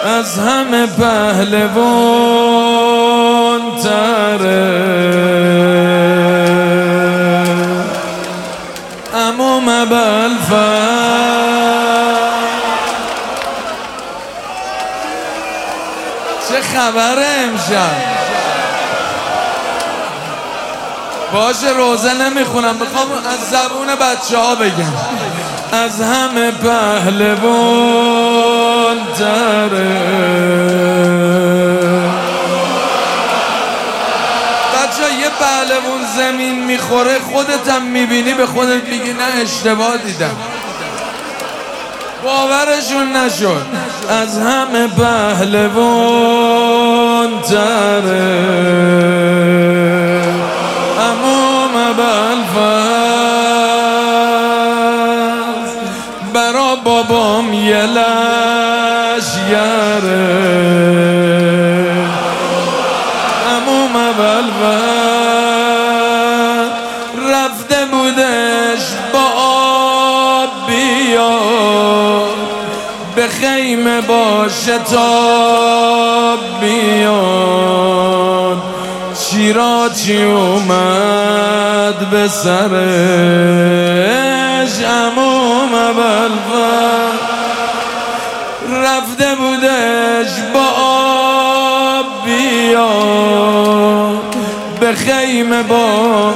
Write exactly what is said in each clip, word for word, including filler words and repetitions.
از همه پهلوان تره عموم ابوالفضل. چه خبره امشب؟ باشه روزه نمیخونم، میخوام از زبون بچه ها بگم. از همه پهلوان تره. بچه ها یه پهلوان زمین میخوره خودت هم میبینی به خودت میگی نه اشتباه دیدم، باورشون نشد. از همه پهلوان تره عموم ابوالفضل. برا بابام یه لشگره عموم ابوالفضل. رفته بودش با آب بیاد، به خیمه با شتاب بیاد. شیراچی اومد به سرش عموم ابوالفضل. رفته بودش با آب بیاد، به خیمه با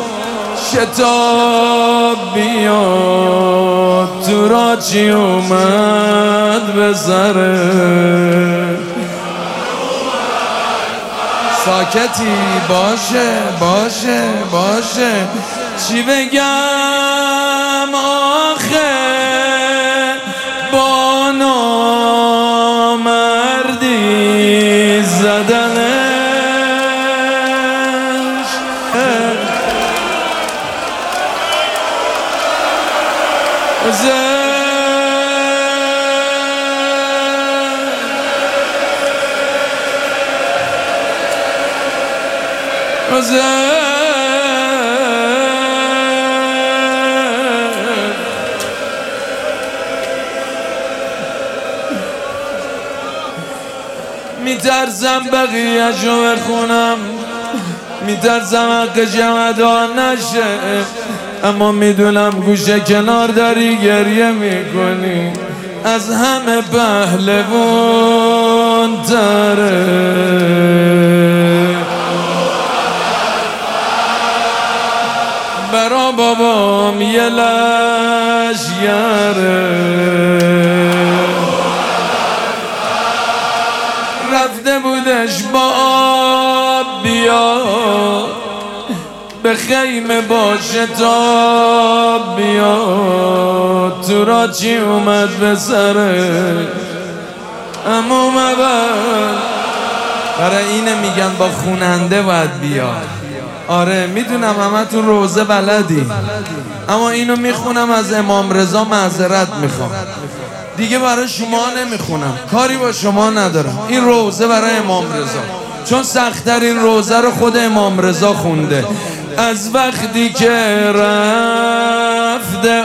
شتاب بیاد. تو راچی اومد به سرش. ساکتی باشه باشه باشه. چی بگم آخه با نامردی زدنش. میترسم بقیه‌شو بخونم، میترسم حق جمع‌ها نشه، اما میدونم گوشه کنار داری گریه میکنی. از همه پهلوان تره برا بابام یه لشگره. رفته بودش با آب بیاد، به خیمه با شتاب بیاد. تو راچی اومد به سره عموم ابوالفضل. برای اینه میگن با خوننده باید بیاد. آره میدونم همه تو روزه بلدی، اما اینو میخونم از امام رضا معذرت میخوام دیگه، برای شما نمیخونم، کاری با شما ندارم. این روزه برای امام رضا، چون سخت‌ترین روزه رو خود امام رضا خونده. از وقتی که رفته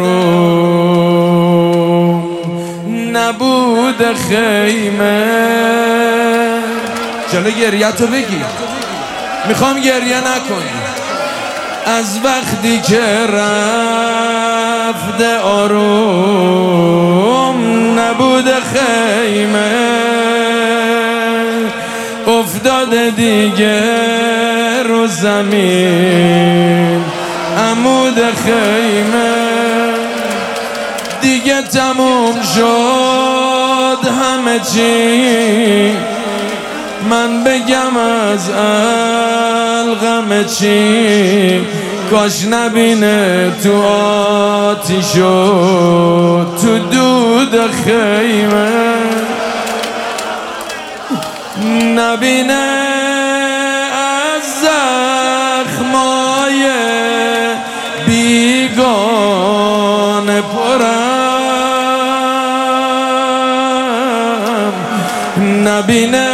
آروم نبود خیمه. جلو گریه‌تو بگی، میخوام گریه نکنی. از وقتی که رفته آروم نبود خیمه، افتاده دیگه رو زمین عمود خیمه. دیگه تموم شد همه چی، من بگم از الغم چی. کاش نبینه تو آتیش و تو دود خیمه، نبینه از زخمای بیگانه پرم، نبینه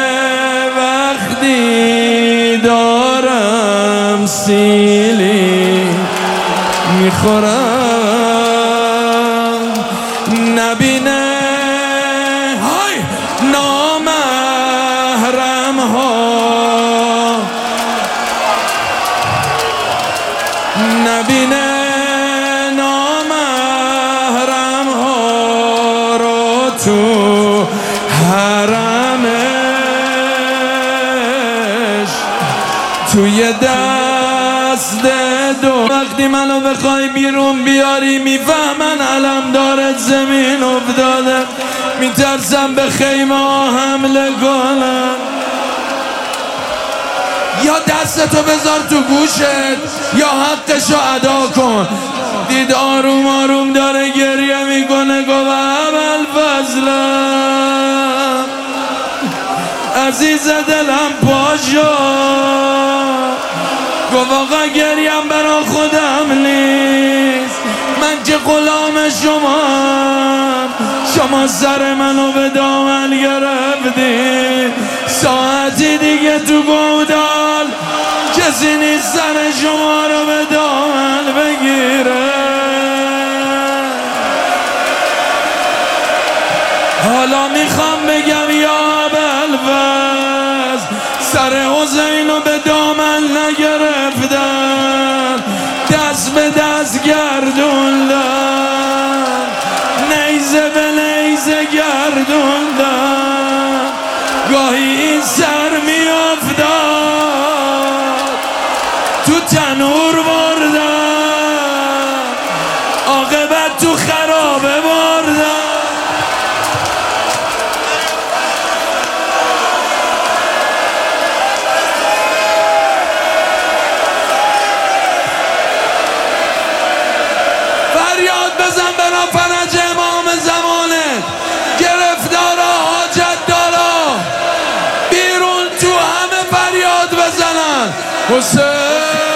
وقتی دارم سیلی میخورم، نبینه های نبینه نامحرم ها رو تو حرمش توی دست دو. وقتی منو بخوای بیرون بیاری میفهمن علمدارت زمین افتاده، میترسم به خیمه ها حمله کنن. یا دستتو بذار تو گوشت یا حقشو ادا کن. دید آروم آروم داره گریه میکنه، گفت ابوالفضلم عزیز دلم پاشو. گفت آقا گریم برا خودم نیست، من که غلام شمام، شما سر منو به دامن گرفتی. ساعتی دیگه تو گودال کسی نیست سر شما رو به دامن بگیره. حالا میخوام بگم یا ابوالفضل سر حسین رو به دامن نگرفتن، دست به دست گردوندن، نیزه به نیزه گردوندن. گاهی این سر میافتاد تو تنور بردن، عاقبت تو خرابه بردن. فریاد بزن برا فرج امام زمانه، گرفتارا حاجت دارا بیرون تو همه فریاد بزنن. حسین